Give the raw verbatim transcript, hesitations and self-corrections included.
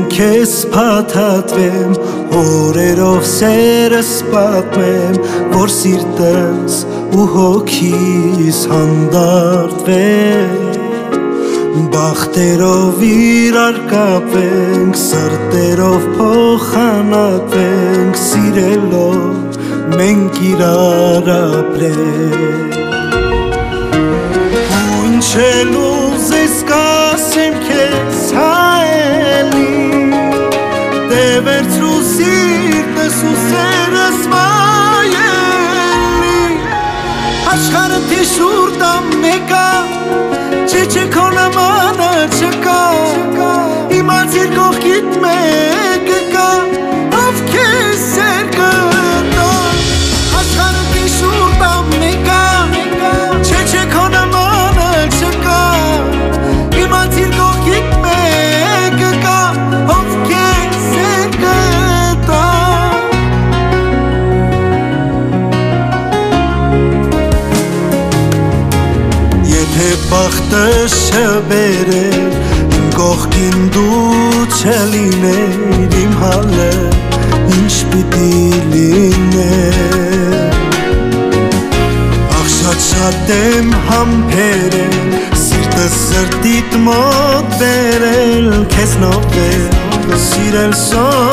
քեզ փաթաթվեմ, հորերով սերս պատմեմ, որ սիրտս ու հոգիս հանդարտվեմ, բախտերով իրար կապենք, սրտերով փոխանակվենք, սիրելով մենք իրար ապրենք։ Ու ինչ էլ ուզես կասեմ քեզ հայելի, դե վերցրու սիրտս ու սերս վայելի, աշխարհը թիշուր տա մեկա, չէ չէ քո նմանը չկա, իմացիր կողքիդ մեկը կա, ով քեզ սեր կտա, աշխարհը թիշուր տա մեկա, չէ չէ քո նմանը չկա, իմացիր կողքիդ մեկը կա, ով քեզ սեր կտա։ Եթե բախտը շբերեր, իմ կողքին դու չլիներ, իմ հալը ինչ պիտի լիներ, ախ շատ-շատ եմ համբերել, սիրտս սրտիդ մոտ բերել, քեզ նովել, սիրել սո